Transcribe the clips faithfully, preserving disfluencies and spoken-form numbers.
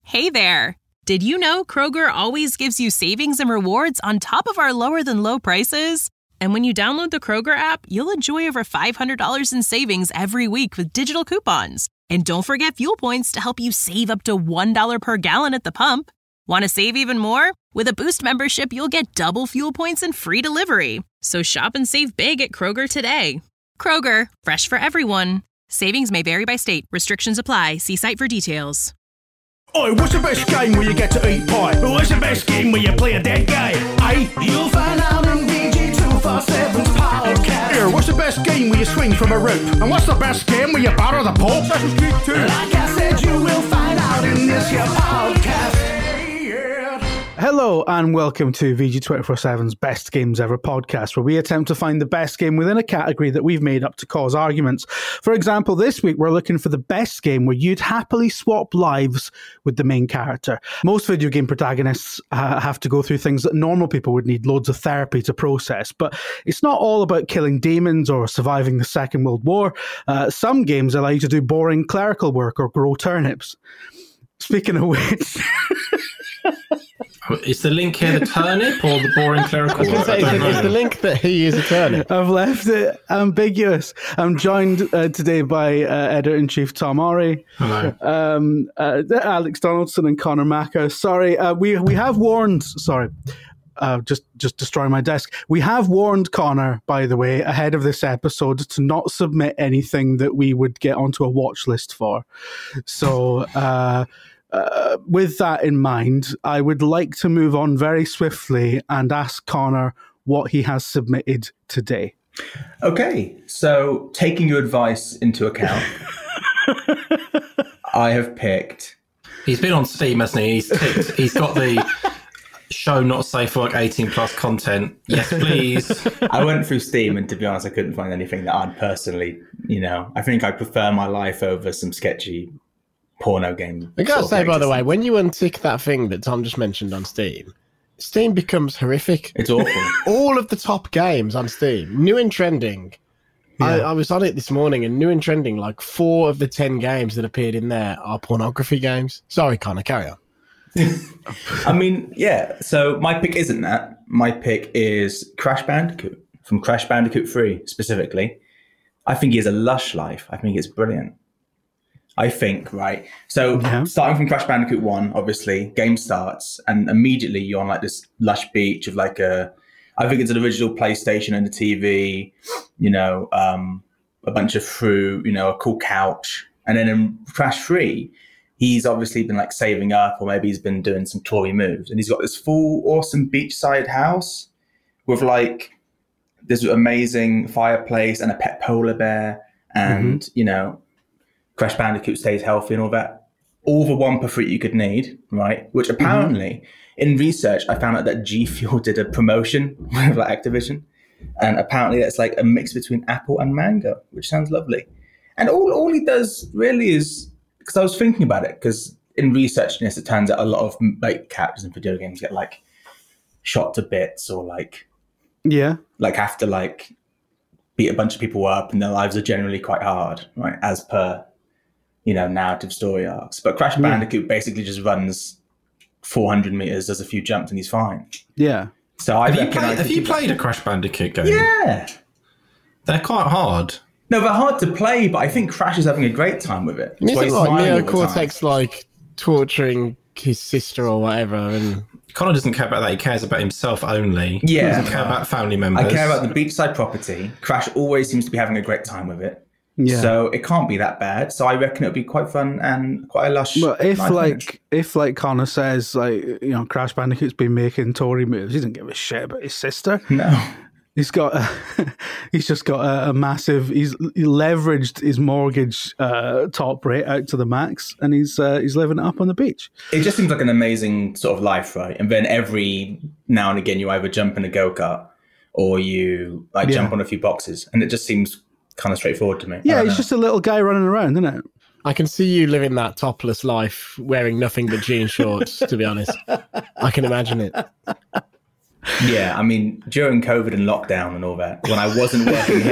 Hey there! Did you know Kroger always gives you savings and rewards on top of our lower-than-low prices? And when you download the Kroger app, you'll enjoy over five hundred dollars in savings every week with digital coupons. And don't forget fuel points to help you save up to one dollar per gallon at the pump. Want to save even more? With a Boost membership, you'll get double fuel points and free delivery. So shop and save big at Kroger today. Kroger, fresh for everyone. Savings may vary by state. Restrictions apply. See site for details. Oi, what's the best game where you get to eat pie? What's the best game where you play a dead guy? Aye, you'll find out in V G two forty-seven's podcast. Here, what's the best game where you swing from a rope? And what's the best game where you batter the Pope? Assassin's Creed two. Like I said, you will find out in this here podcast. Hello and welcome to V G two forty-seven's Best Games Ever podcast, where we attempt to find the best game within a category that we've made up to cause arguments. For example, this week we're looking for the best game where you'd happily swap lives with the main character. Most video game protagonists uh, have to go through things that normal people would need loads of therapy to process, but it's not all about killing demons or surviving the Second World War. Uh, some games allow you to do boring clerical work or grow turnips. Speaking of which... Is the link here the turnip or the boring clerical work? Say, is, the, is the link that he is a turnip? I've left it ambiguous. I'm joined uh, today by uh, Editor-in-Chief Tom Ori, Hello. Um, uh, Alex Donaldson and Connor Macca. Sorry, uh, we we have warned... Sorry. Uh, just just destroying my desk. We have warned Connor, by the way, ahead of this episode to not submit anything that we would get onto a watch list for. So... Uh, Uh, with that in mind, I would like to move on very swiftly and ask Connor what he has submitted today. Okay, so taking your advice into account, I have picked... He's been on Steam, hasn't he? He's ticked. He's got the show not safe for like eighteen plus content. Yes, please. I went through Steam and to be honest, I couldn't find anything that I'd personally, you know, I think I prefer my life over some sketchy porno game. I gotta say, by the way, when you untick that thing that Tom just mentioned on Steam, Steam becomes horrific. It's awful. All of the top games on Steam, new and trending. Yeah. I, I was on it this morning, and new and trending, like four of the ten games that appeared in there are pornography games. Sorry, Connor, carry on. I mean, yeah, so my pick isn't that. My pick is Crash Bandicoot, from Crash Bandicoot three, specifically. I think he has a lush life. I think it's brilliant. I think, right? So yeah. Starting from Crash Bandicoot one, obviously, game starts and immediately you're on like this lush beach of like a, I think it's an original PlayStation and a T V, you know, um, a bunch of fruit, you know, a cool couch. And then in Crash three, he's obviously been like saving up or maybe he's been doing some Tory moves. And he's got this full awesome beachside house with like this amazing fireplace and a pet polar bear and, mm-hmm. you know, Crash Bandicoot stays healthy and all that. All the one per fruit you could need, right? Which apparently, mm-hmm. in research, I found out that G Fuel did a promotion with like Activision. And apparently that's like a mix between apple and mango, which sounds lovely. And all, all he does really is, because I was thinking about it, because in researching this, it turns out a lot of like characters in video games get like shot to bits or like, yeah, like have to like beat a bunch of people up and their lives are generally quite hard, right? As per, you know, narrative story arcs. But Crash Bandicoot yeah. basically just runs four hundred meters, does a few jumps, and he's fine. Yeah. So I have you played, have you played a Crash Bandicoot game? Yeah. They're quite hard. No, they're hard to play, but I think Crash is having a great time with it. Isn't like Neo Cortex like torturing his sister or whatever? And Connor doesn't care about that. He cares about himself only. Yeah. He doesn't care about family members. I care about the beachside property. Crash always seems to be having a great time with it. Yeah. So it can't be that bad. So I reckon it'll be quite fun and quite a lush. Well, if like finish. if like Connor says, like, you know, Crash Bandicoot's been making Tory moves, he doesn't give a shit about his sister. No. He's got, a, he's just got a, a massive. He's he leveraged his mortgage uh, top rate out to the max, and he's uh, he's living it up on the beach. It just seems like an amazing sort of life, right? And then every now and again, you either jump in a go kart or you like yeah. jump on a few boxes, and it just seems kind of straightforward to me. Yeah, he's know. just a little guy running around, isn't it? I can see you living that topless life, wearing nothing but jean shorts. To be honest, I can imagine it. Yeah, I mean, during COVID and lockdown and all that, when I wasn't working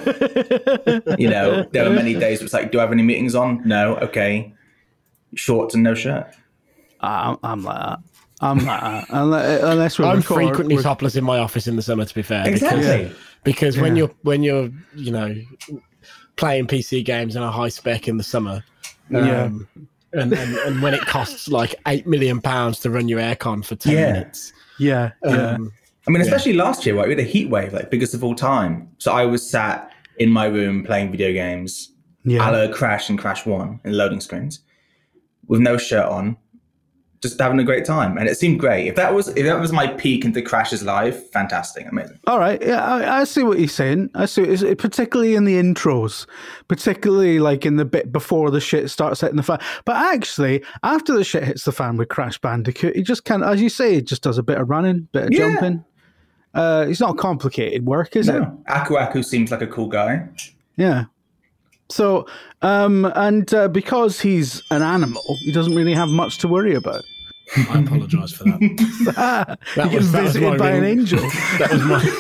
here, you know, there were many days where it's like, do I have any meetings on? No, okay. Shorts and no shirt. I'm, I'm like that. I'm like that. Unless, unless we're I'm record, frequently we're, topless in my office in the summer, to be fair. Exactly. Because, because when Yeah. you're when you're you know playing P C games in a high spec in the summer, Yeah. um, and, and and when it costs like eight million pounds to run your aircon for ten Yeah. minutes. yeah, yeah. Um, I mean, especially last year, right? We had a heat wave, like biggest of all time. So I was sat in my room playing video games, Yeah. a la Crash and Crash One in loading screens, with no shirt on, just having a great time, and it seemed great. If that was if that was my peak into Crash's life, fantastic, amazing. All right, yeah, I, I see what you're saying. I see, it's, it, particularly in the intros, particularly like in the bit before the shit starts hitting the fan. But actually, after the shit hits the fan with Crash Bandicoot, he just kind of, as you say, he just does a bit of running, bit of Yeah. jumping. Uh, it's not complicated work, is it? No, Aku Aku seems like a cool guy. Yeah. So, um, and uh, because he's an animal, he doesn't really have much to worry about. I apologise for that. Ah, That he gets was- that was visited my by an ring. angel. That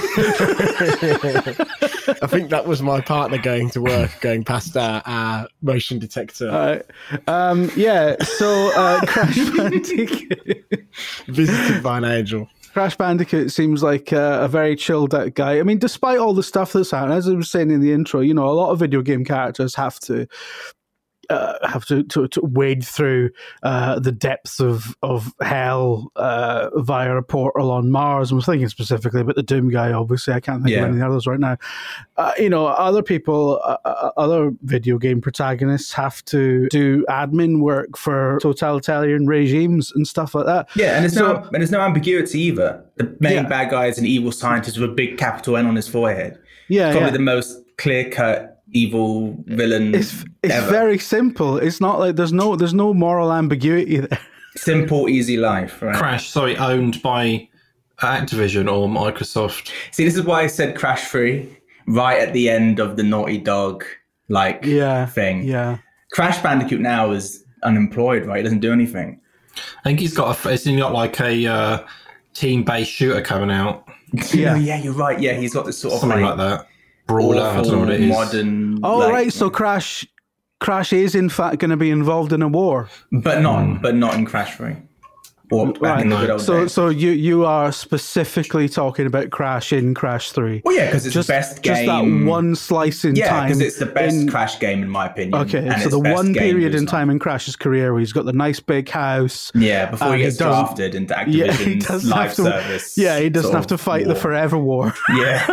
was my. I think that was my partner going to work, going past our, our motion detector, Uh, um, yeah, so uh, Crash Bandicoot. visited by an angel. Crash Bandicoot seems like uh, a very chilled out guy. I mean, despite all the stuff that's happening, as I was saying in the intro, you know, a lot of video game characters have to uh, have to, to, to wade through uh, the depths of of hell uh, via a portal on Mars. I'm thinking specifically about the Doom guy. Obviously, I can't think Yeah. of any others right now. Uh, you know, other people, uh, uh, other video game protagonists have to do admin work for totalitarian regimes and stuff like that. Yeah, and there's So- no and there's no ambiguity either. The main Yeah. bad guy is an evil scientist with a big capital N on his forehead. Yeah, Probably yeah. the most clear cut evil villain It's it's ever. very simple. It's not like there's no there's no moral ambiguity there. Simple, easy life, right? Crash, sorry, owned by Activision or Microsoft. See, this is why I said Crash Free right at the end of the Naughty Dog like Yeah, thing. yeah. Crash Bandicoot now is unemployed, right? He doesn't do anything. I think he's got a, isn't he got like a uh, team-based shooter coming out, Yeah. Yeah, yeah, you're right. Yeah, he's got this sort of something like, like that. Brawler, I don't know what it is. modern. Oh like- right, so Crash Crash is in fact going to be involved in a war. but not, but not in Crash Free. Or back in the good old So days. so you you are specifically talking about Crash in Crash three. Well, yeah, because it's Just the best just game. that one slice in yeah, time. because it's the best in- Crash game in my opinion. Okay, and so it's the best one game period was in not. time in Crash's career where he's got the nice big house. Yeah, before and he gets doesn't- drafted into Yeah, Activision's he doesn't live have to. service. Yeah, he doesn't sort have to of fight the war. forever war. Yeah,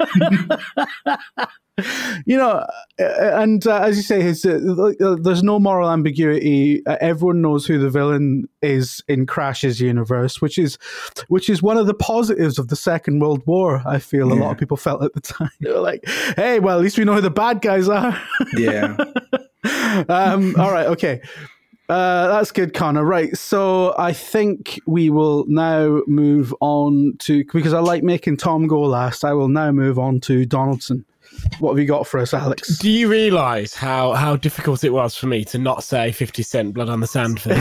You know, uh, and uh, as you say, his, uh, uh, there's no moral ambiguity. Uh, everyone knows who the villain is in Crash's universe, which is, which is one of the positives of the Second World War. I feel a lot of people felt at the time. They were like, "Hey, well, at least we know who the bad guys are." yeah. um, all right, okay. Uh, that's good, Connor. Right, so I think we will now move on to, because I like making Tom go last, I will now move on to Donaldson. What have you got for us, Alex? Do you realise how, how difficult it was for me to not say fifty cent Blood on the Sand thing?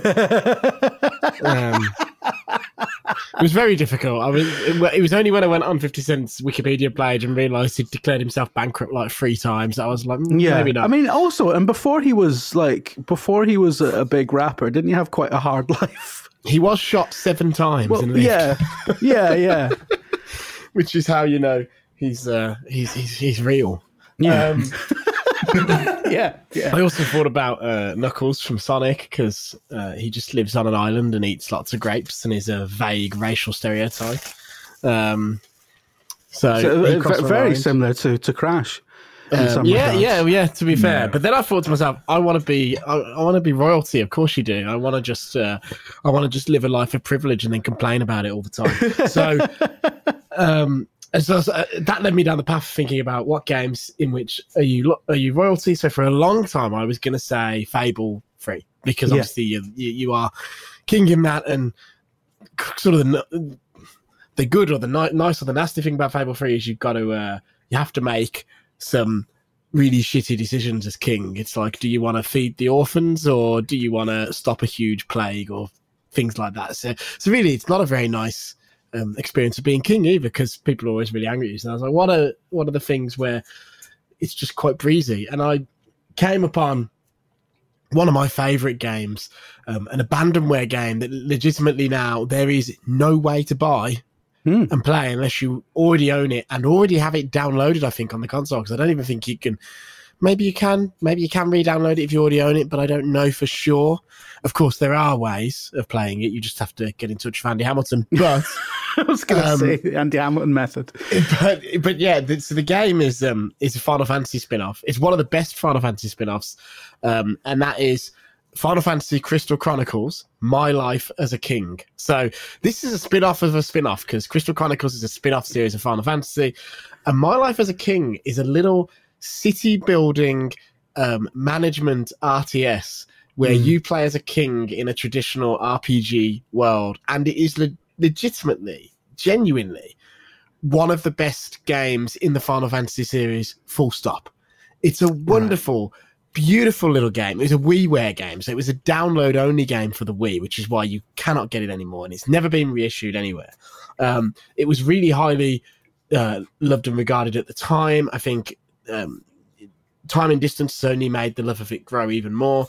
um, it was very difficult. I was, it, it was only when I went on fifty cent's Wikipedia page and realised he'd declared himself bankrupt like three times. I was like, mm, Yeah, maybe not. I mean, also, and before he was like, before he was a, a big rapper, didn't he have quite a hard life? he was shot seven times Well, in a lift, yeah, yeah, yeah, which is how you know he's uh, he's, he's he's real. yeah, Um, yeah, yeah. I also thought about uh, Knuckles from Sonic because uh, he just lives on an island and eats lots of grapes and is a vague racial stereotype. Um, so So, he uh, crossed ve- my very mind. similar to, to Crash. in Um, some yeah, regards. yeah, yeah. To be fair, Yeah. but then I thought to myself, I want to be, I, I want to be royalty. Of course you do. I want to just, uh, I want to just live a life of privilege and then complain about it all the time. So, um, and so uh, that led me down the path of thinking about what games in which are you lo- are you royalty. So for a long time, I was going to say Fable free because Yeah. obviously you, you you are king in that, and sort of the n- the good or the ni- nice or the nasty thing about Fable free is you've got to uh, you have to make some really shitty decisions as king. It's like, do you want to feed the orphans or do you want to stop a huge plague or things like that? So, so really, it's not a very nice um, experience of being king either, because people are always really angry at you. So I was like, what are what are the things where it's just quite breezy? And I came upon one of my favorite games, um, an abandonware game that legitimately now there is no way to buy mm. and play unless you already own it and already have it downloaded, I think, on the console, because I don't even think you can. Maybe you can. Maybe you can re-download it if you already own it, but I don't know for sure. Of course, there are ways of playing it. You just have to get in touch with Andy Hamilton. But I was going to um, say the Andy Hamilton method. But but yeah, the, so the game is um is a Final Fantasy spin-off. It's one of the best Final Fantasy spin-offs, um, and that is Final Fantasy Crystal Chronicles: My Life as a King. So this is a spin-off of a spin-off, because Crystal Chronicles is a spin-off series of Final Fantasy, and My Life as a King is a little city building um, management R T S where mm. you play as a king in a traditional R P G world, and it is le- legitimately, genuinely one of the best games in the Final Fantasy series, full stop. It's a wonderful, right. beautiful little game. It was a WiiWare game, so it was a download-only game for the Wii, which is why you cannot get it anymore, and it's never been reissued anywhere. Um, it was really highly uh, loved and regarded at the time. I think Um, time and distance has only made the love of it grow even more.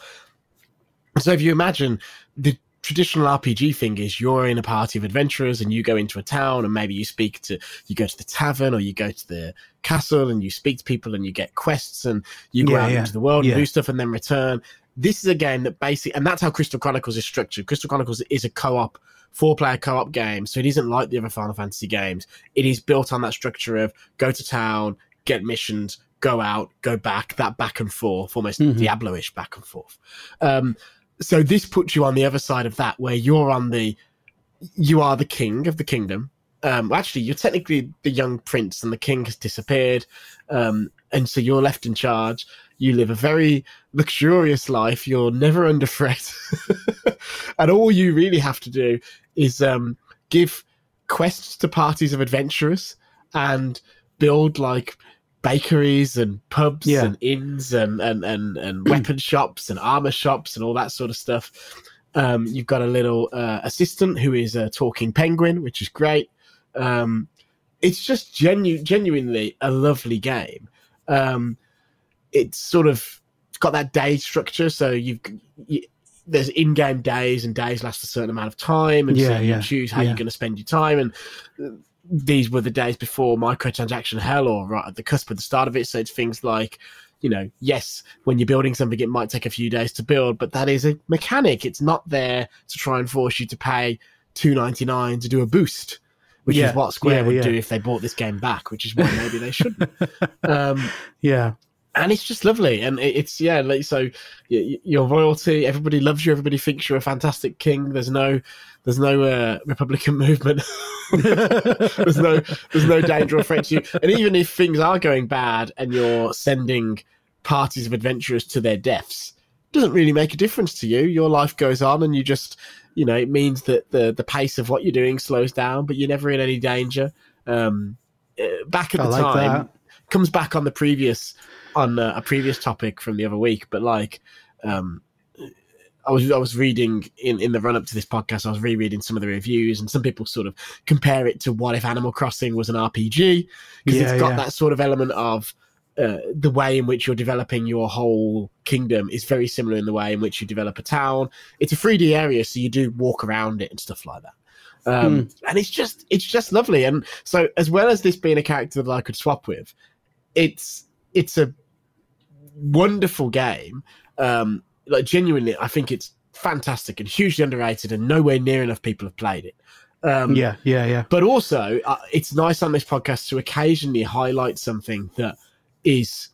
So if you imagine the traditional R P G thing is you're in a party of adventurers and you go into a town and maybe you speak to, you go to the tavern or you go to the castle and you speak to people and you get quests and you go yeah, out yeah. into the world yeah. and do stuff and then return. This is a game that basically, and that's how Crystal Chronicles is structured. Crystal Chronicles is a co-op, four-player co-op game, so it isn't like the other Final Fantasy games. It is built on that structure of go to town, get missions, go out, go back, that back and forth, almost mm-hmm. Diablo-ish back and forth. Um, so this puts you on the other side of that, where you're on the, you are the king of the kingdom. Um, actually, you're technically the young prince and the king has disappeared. Um, and so you're left in charge. You live a very luxurious life. You're never under threat. And all you really have to do is um, give quests to parties of adventurers and build like bakeries and pubs yeah. and inns and, and, and, and weapon shops and armor shops and all that sort of stuff. Um, you've got a little uh, assistant who is a talking penguin, which is great. Um, it's just genu- genuinely a lovely game. Um, it's sort of it's got that day structure, so you've you, there's in-game days, and days last a certain amount of time, and yeah, so you yeah, choose how yeah. you're going to spend your time. And uh, these were the days before microtransaction hell, or right at the cusp of the start of it. So it's things like, you know, yes, when you're building something, it might take a few days to build, but that is a mechanic. It's not there to try and force you to pay two ninety-nine to do a boost, which yeah, is what Square yeah, would yeah. do if they bought this game back, which is why maybe they shouldn't. Um, yeah. And it's just lovely. And it, it's, yeah, like, so y- your royalty, everybody loves you. Everybody thinks you're a fantastic king. There's no, there's no uh, Republican movement. there's no, there's no danger or threat to you. And even if things are going bad and you're sending parties of adventurers to their deaths, it doesn't really make a difference to you. Your life goes on, and you just, you know, it means that the, the pace of what you're doing slows down, but you're never in any danger. Um, uh, back at the I like time, that. Comes back on the previous, on uh, a previous topic from the other week, but like, um, I was I was reading in, in the run up to this podcast, I was rereading some of the reviews, and some people sort of compare it to what if Animal Crossing was an R P G, because Yeah, it's got yeah. that sort of element of uh, the way in which you're developing your whole kingdom is very similar in the way in which you develop a town. It's a three D area, so you do walk around it and stuff like that. Um, mm. And it's just it's just lovely. And so, as well as this being a character that I could swap with, it's it's a wonderful game. Um, like genuinely, I think it's fantastic and hugely underrated, and nowhere near enough people have played it. Um, yeah, yeah, yeah. But also, uh, it's nice on this podcast to occasionally highlight something that is,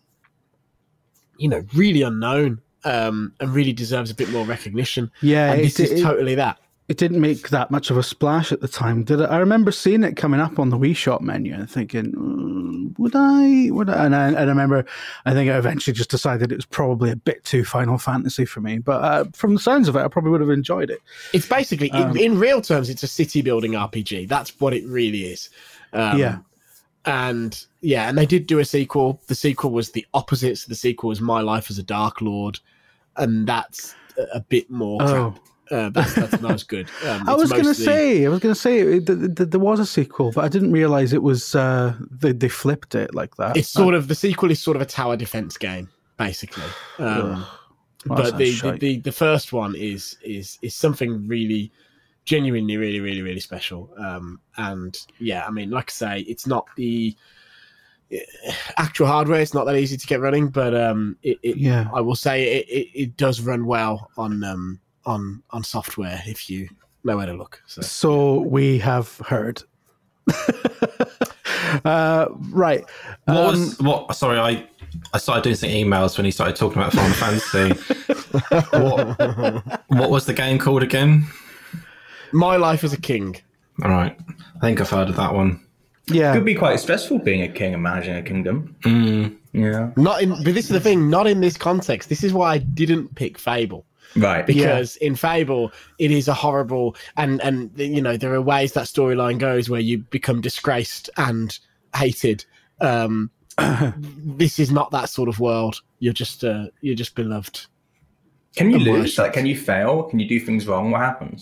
you know, really unknown um, and really deserves a bit more recognition. Yeah, and this it, is it, totally that. It didn't make that much of a splash at the time, did it? I remember seeing it coming up on the Wii Shop menu and thinking, mm, would I? Would I? And I, and I remember, I think I eventually just decided it was probably a bit too Final Fantasy for me. But uh, from the sounds of it, I probably would have enjoyed it. It's basically, um, in, in real terms, it's a city building R P G. That's what it really is. Um, yeah. And yeah, and they did do a sequel. The sequel was the opposite. So the sequel was My Life as a Dark Lord. And that's a, a bit more crap. Oh. Uh, that's, that's not as good. Um, I was mostly... going to say, I was going to say it, th- th- there was a sequel, but I didn't realize it was uh, they they flipped it like that. It's sort of the sequel is sort of a tower defense game, basically. Um, Well, that but the, sounds the, shite. the the first one is is is something really, genuinely, really, really, really special. Um, and yeah, I mean, like I say, it's not the actual hardware; it's not that easy to get running, but um, it, it Yeah. I will say it, it, it does run well on um on on software if you know where to look. So. So we have heard. uh, right. What Um, was what? Sorry, I I started doing some emails when he started talking about Final Fantasy. what, what was the game called again? My Life as a King. All right, I think I've heard of that one. yeah. Could be quite stressful being a king and managing a kingdom. Mm. Yeah. Not in, but this is the thing. Not in this context. This is why I didn't pick Fable. Right. Because in Fable, it is a horrible, and and you know there are ways that storyline goes where you become disgraced and hated. Um, this is not that sort of world. You're just uh, you're just beloved. Can you And lose? worshipped. Like, can you fail? Can you do things wrong? What happens?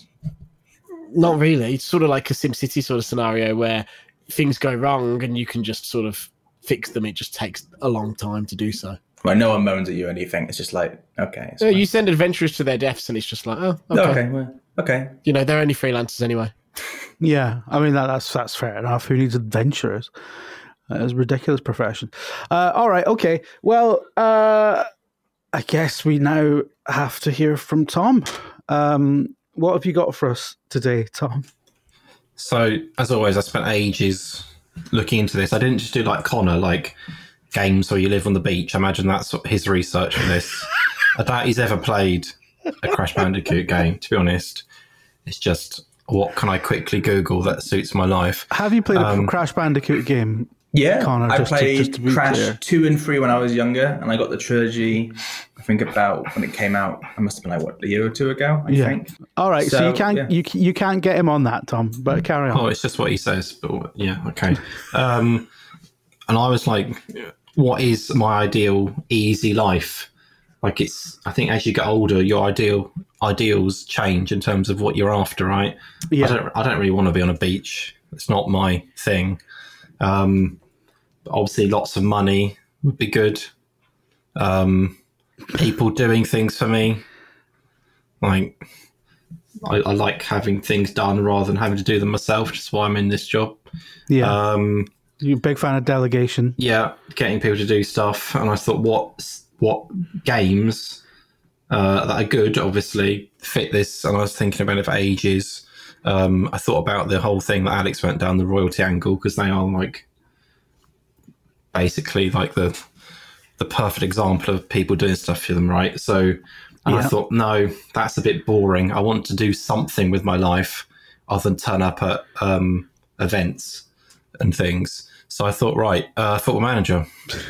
Not really. It's sort of like a SimCity sort of scenario where things go wrong and you can just sort of fix them. It just takes a long time to do so. Right. No one moans at you or anything. It's just like, okay. It's So fine. you send adventurers to their deaths, and it's just like, oh, okay. okay. Well, okay. You know, they're only freelancers anyway. Yeah, I mean that, that's that's fair enough. Who needs adventurers? That is a ridiculous profession. Uh, all right, okay. Well, uh, I guess we now have to hear from Tom. Um, what have you got for us today, Tom? So, as always, I spent ages looking into this. I didn't just do like Connor, like games where you live on the beach. I imagine that's his research for this. I doubt he's ever played a Crash Bandicoot game, to be honest. It's just, what can I quickly Google that suits my life? Have you played Um, a Crash Bandicoot game? Yeah, Connor, I just to- played just to be Crash clear. two and three when I was younger, and I got the trilogy. I think about when it came out. I must have been like what, a year or two ago. I Yeah. think. All right, so, So, you can't yeah. you you can't get him on that, Tom. But carry on. Oh, it's just what he says. But yeah, okay. Um, and I was like, what is my ideal easy life? Like it's, I think as you get older, your ideal ideals change in terms of what you're after, right? Yeah. I don't, I don't really want to be on a beach. It's not my thing. Um, but obviously, lots of money would be good. Um, people doing things for me, like I, I like having things done rather than having to do them myself. Which is why I'm in this job. Yeah, Um, you're a big fan of delegation. yeah, getting people to do stuff, and I thought, what what games uh, that are good, obviously fit this. And I was thinking about it for ages. Um, I thought about the whole thing that Alex went down, the royalty angle, because they are like basically like the the perfect example of people doing stuff for them, right? So, and Yeah. I thought, no, that's a bit boring. I want to do something with my life other than turn up at um, events and things. So I thought, right, uh, football manager.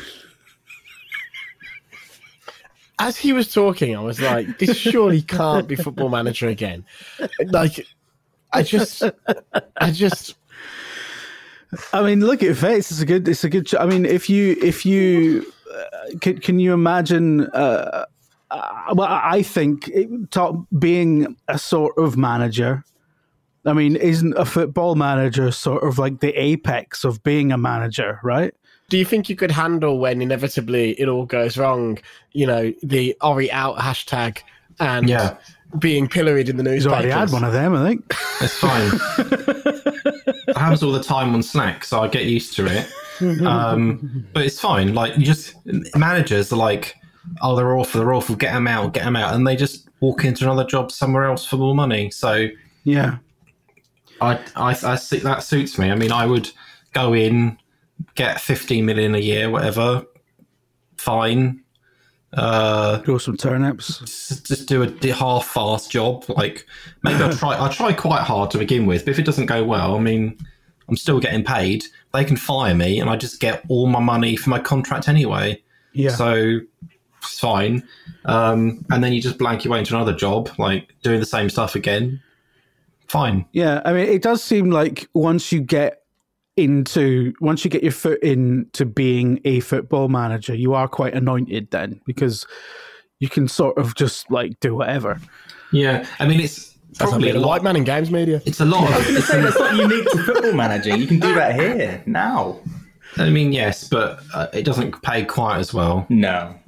As he was talking, I was like, this surely can't be Football Manager again. Like, I just, I just, I mean, look at face. It's a good. It's a good. I mean, if you if you uh, can, can you imagine? Uh, uh, well, I think it, top, being a sort of manager. I mean, isn't a football manager sort of like the apex of being a manager, right? do you think you could handle when inevitably it all goes wrong? You know, the Ori out hashtag and Yeah. being pilloried in the He's newspapers. already had one of them, I think. It's fine. It happens all the time on Slack, so I get used to it. Um, but it's fine. Like, you just managers are like, oh, they're awful, they're awful. Get them out, get them out, and they just walk into another job somewhere else for more money. So Yeah. I, I, I see that suits me. I mean, I would go in, get fifteen million a year, whatever. Fine. Uh, Grow some turnips. just, just do a half-fast job. Like, maybe I'll try. I'll try quite hard to begin with, but if it doesn't go well, I mean, I'm still getting paid. They can fire me, and I just get all my money for my contract anyway. Yeah. So it's fine. Um, and then you just blank your way into another job, like doing the same stuff again. Fine. Yeah, I mean, it does seem like once you get into, once you get your foot into being a football manager, you are quite anointed then, because you can sort of just like do whatever. Yeah. I mean, it's That's probably a a bit lot. white man in games media. It's a lot of. I was going to say, that's not unique to football manager. You can do that here, now. I mean, yes, but uh, it doesn't pay quite as well. No.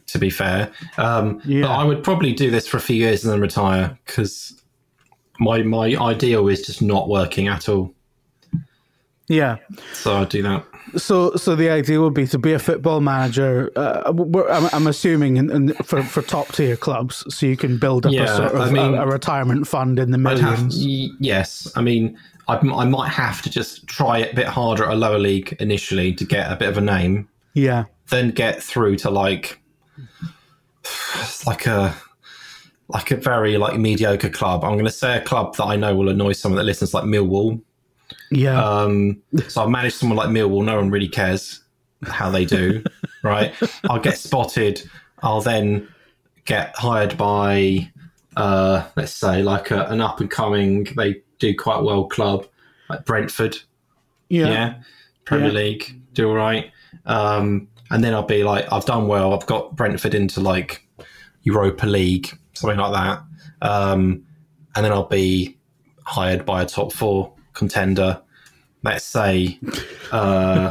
to be fair. Um, Yeah. But I would probably do this for a few years and then retire because my my ideal is just not working at all. Yeah. So I'd do that. So, so the idea would be to be a football manager. Uh, we're- I'm, I'm assuming in, in, for for top tier clubs, so you can build up a Yeah, sort of I mean- a, a retirement fund in the I'd have, millions. y- yes, I mean, I, I might have to just try it a bit harder at a lower league initially to get a bit of a name, Yeah, then get through to like like a like a very like mediocre club. I'm going to say a club that I know will annoy someone that listens, like Millwall. yeah, Um, so I'll manage someone like Millwall. No one really cares how they do, right? I'll get spotted. I'll then get hired by, uh, let's say, like a, an up and coming, they do quite well club, like Brentford. yeah, Yeah. Premier Yeah. League, do all right. Um, and then I'll be like, I've done well. I've got Brentford into like Europa League, something like that. Um, and then I'll be hired by a top four contender. Let's say, uh,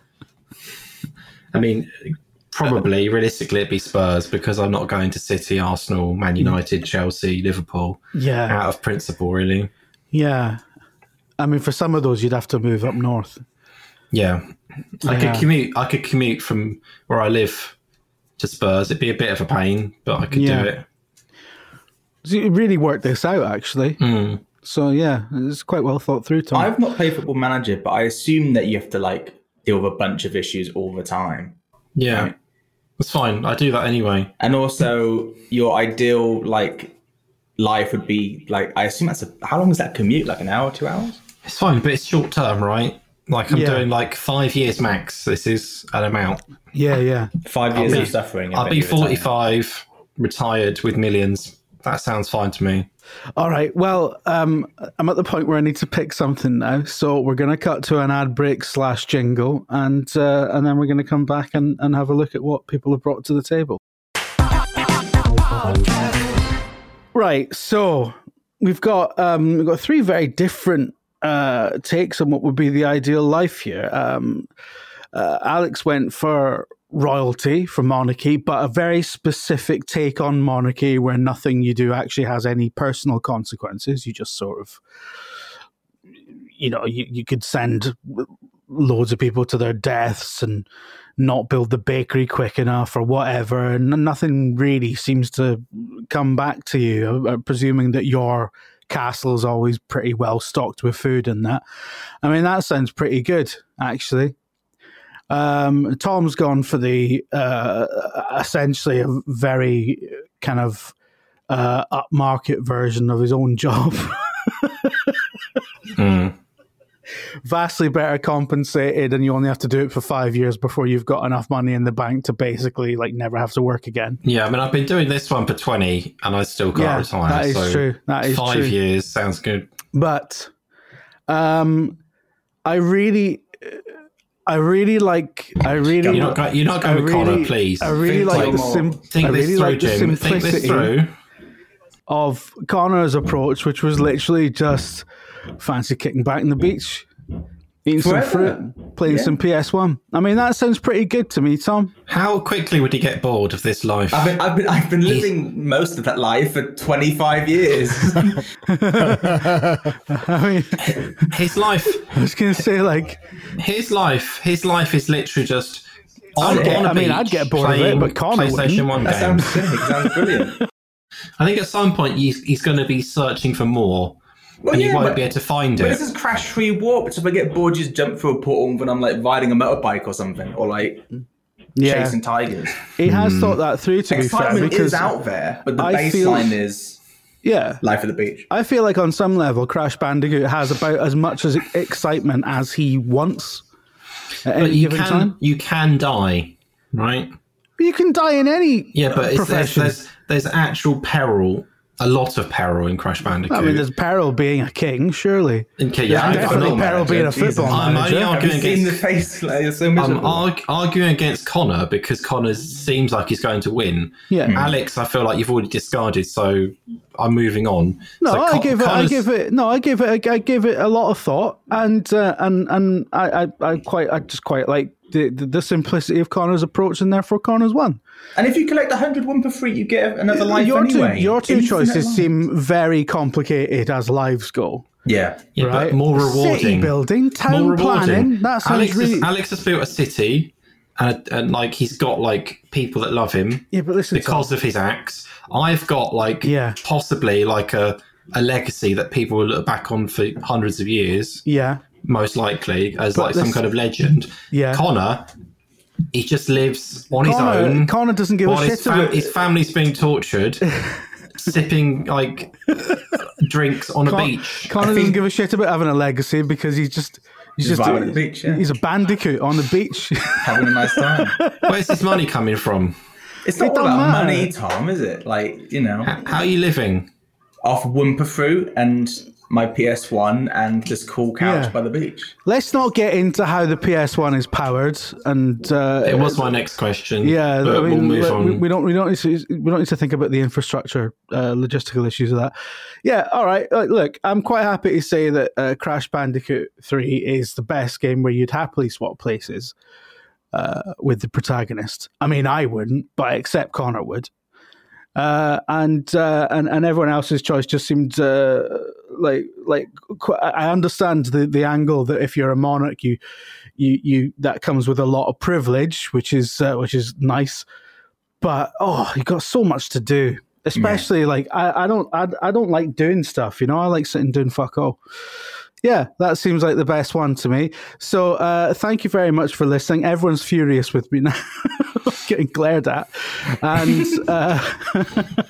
I mean, probably realistically it'd be Spurs because I'm not going to City, Arsenal, Man United, Chelsea, Liverpool yeah, out of principle, really. yeah. I mean, for some of those, you'd have to move up north. Yeah. I Yeah. could commute I could commute from where I live to Spurs. It'd be a bit of a pain, but I could Yeah. do it. So you really worked this out, actually. Mm. So yeah, it's quite well thought through, Tom. I've not played Football Manager, but I assume that you have to like deal with a bunch of issues all the time. Yeah. Right. That's fine. I do that anyway. And also, your ideal like life would be like, I assume that's a, how long is that commute? Like an hour, two hours? It's fine, but it's short term, right? Like I'm Yeah. doing like five years max. This is an amount. yeah, yeah. Five years be- of suffering. and I'll then be you retire. forty-five, retired with millions. That sounds fine to me. All right. Well, um, I'm at the point where I need to pick something now, so we're going to cut to an ad break slash jingle, and uh, and then we're going to come back and, and have a look at what people have brought to the table. Right. So we've got um, we've got three very different uh, takes on what would be the ideal life here. Um, uh, Alex went for royalty, for monarchy, but a very specific take on monarchy where nothing you do actually has any personal consequences. You just sort of, you know, you, you could send loads of people to their deaths and not build the bakery quick enough or whatever, and nothing really seems to come back to you, uh, presuming that your castle is always pretty well stocked with food and that. I mean, that sounds pretty good, actually. Um, Tom's gone for the uh, essentially a very kind of uh, upmarket version of his own job. Mm. Vastly better compensated, and you only have to do it for five years before you've got enough money in the bank to basically like never have to work again. Yeah, I mean, I've been doing this one for twenty, and I still can't Yeah, retire. that is so true. That is five true. years sounds good. But um, I really, I really like. I really. You're not, go- you're not I going with really, Connor, please. I really Think like like the more. sim- Think I this really through, like the Jim. Think this simplicity through. of Connor's approach, which was literally just fancy kicking back in the beach, eating Forever. some fruit, playing Yeah. some P S one. I mean, that sounds pretty good to me, Tom. How quickly would he get bored of this life? I've been, I've been, I've been living most of that life for twenty-five years. I mean, His life, I was going to say, like, his life, his life is literally just on, I'd get- on a I mean, beach I'd get bored of it, playing but Connor PlayStation wouldn't. One That games. sounds sick. Sounds brilliant. I think at some point he's, he's going to be searching for more, Well, and he yeah, won't but- be able to find But it. this is Crash Free Warp. So if I get bored, just jump through a portal when I'm like riding a motorbike or something, or like yeah, chasing tigers. he has thought that through. To be fair, Excitement because is out there, but the I feel- baseline is yeah, life at the beach. I feel like on some level, Crash Bandicoot has about as much as excitement as he wants at But any you given can time. you can die, right? You can die in any Yeah, but uh, it's, there's, profession. there's there's actual peril, a lot of peril in Crash Bandicoot. I mean, there's peril being a king, surely. okay, yeah, There's I- I'm definitely not- peril being a Jesus. football I'm only manager. Have you arguing seen the against. face? Like, it's so I'm miserable. arg- arguing against Connor because Connor seems like he's going to win. Yeah. Mm. Alex, I feel like you've already discarded, so I'm moving on. No, So I Con- give it. I Connor's- give it. No, I give it. I give it a lot of thought, and uh, and and I, I, I quite. I just quite like the, the, the simplicity of Connor's approach, and therefore Connor's won. And if you collect one hundred one per free, you get another life your anyway. Two, your two Infinite choices life. seem very complicated as lives go. Yeah. Yeah, right? but more rewarding. City building, town more rewarding. planning. That sounds Alex, really. has, Alex has built a city, and, and like he's got like people that love him. Yeah, but listen, because of his acts. I've got like Yeah. possibly like a a legacy that people will look back on for hundreds of years. yeah, Most likely as But like some this- kind of legend. Yeah. Connor, he just lives on his Connor, own. Connor doesn't give while a his, shit fam- about his family's being tortured, sipping like drinks on a Con- beach. Connor I doesn't think- give a shit about having a legacy because he's just he's Just just vibing at the beach, yeah. he's a bandicoot on the beach. Having a nice time. Where's his money coming from? It's not It all don't about matter. money, Tom, is it? Like, you know, How, how are you living? off Wumpa Fruit and my P S one and this cool couch Yeah. by the beach. Let's not get into how the P S one is powered, and uh, It was my next question. yeah, but I mean, we'll move like, on. we, we don't we don't need to, we don't need to think about the infrastructure, uh, logistical issues of that. Yeah, all right. Like, look, I'm quite happy to say that uh, Crash Bandicoot three is the best game where you'd happily swap places uh, with the protagonist. I mean, I wouldn't, but I accept Connor would. Uh, and uh, and and everyone else's choice just seemed uh, like like qu- I understand the, the angle that if you're a monarch, you you you that comes with a lot of privilege, which is uh, which is nice. But oh, you got so much to do. Especially like I, I don't I, I don't like doing stuff. You know, I like sitting doing fuck all. Yeah, that seems like the best one to me. So uh, thank you very much for listening. Everyone's furious with me now. Getting glared at. And uh, I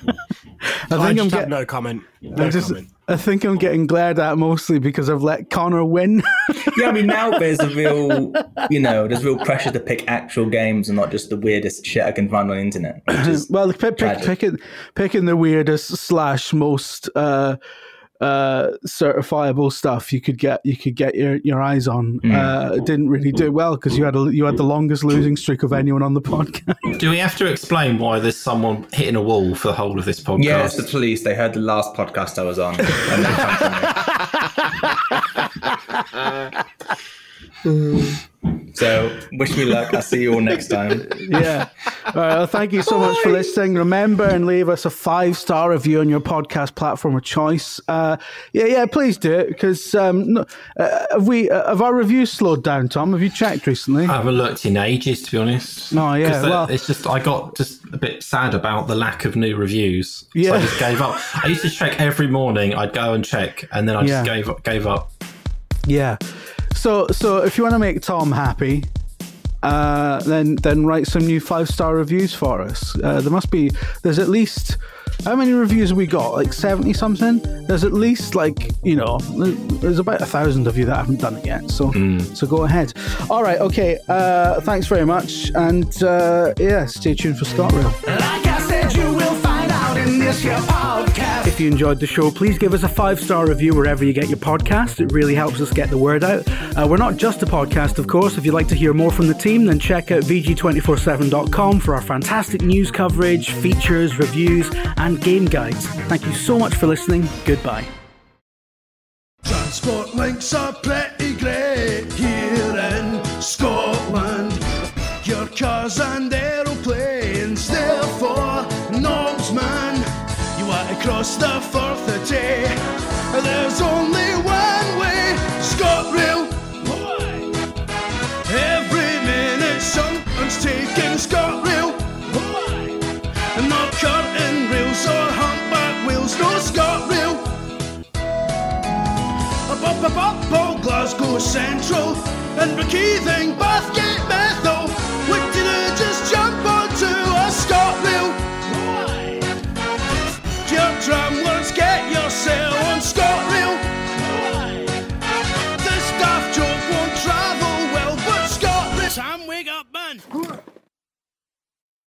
think I I'm just have getting no comment. No I just comment. I think I'm getting glared at mostly because I've let Connor win. Yeah, I mean, now there's a real, you know, there's real pressure to pick actual games and not just the weirdest shit I can find on the internet. Which is well, pick, pick, tragic. picking, picking the weirdest slash most uh, uh, certifiable stuff you could get you could get your, your eyes on uh, didn't really do well because you had a, you had the longest losing streak of anyone on the podcast. Do we have to explain why there's someone hitting a wall for the whole of this podcast? Yeah, it's the police. They heard the last podcast I was on. And they come to me. So, wish me luck. I'll see you all next time. Yeah. All right. Well, thank you so much for listening. Remember and leave us a five star review on your podcast platform of choice. Uh, yeah, yeah. Please do it because um, no, uh, have we uh, have our reviews slowed down, Tom? Have you checked recently? I haven't looked in ages, to be honest. Oh, yeah, 'Cause the- well- it's just I got just a bit sad about the lack of new reviews. So Yeah. I just gave up. I used to check every morning. I'd go and check, and then I just Yeah. gave up. Gave up. Yeah. So so if you want to make Tom happy, uh, then then write some new five star reviews for us. Uh, there must be there's at least how many reviews have we got? Like seventy something. There's at least like you know there's about a thousand of you that haven't done it yet. So so go ahead. All right. Okay. Uh, thanks very much. And uh, yeah, stay tuned for ScotRail. Like I said, you will find out in this here podcast. If you enjoyed the show, please give us a five-star review wherever you get your podcast. It really helps us get the word out. Uh, we're not just a podcast, of course. If you'd like to hear more from the team, then check out V G two forty-seven dot com for our fantastic news coverage, features, reviews, and game guides. Thank you so much for listening. Goodbye. Transport links are pretty great here in Scotland. Your cars and aeroplanes, therefore, knobs man. You want to cross the Firth of Tay, there's only one way, ScotRail. Every minute someone's taking ScotRail. Not curtain rails or humpback wheels, no ScotRail. Up, up, up, up, Glasgow Central, and Bekeithing, Bathgate.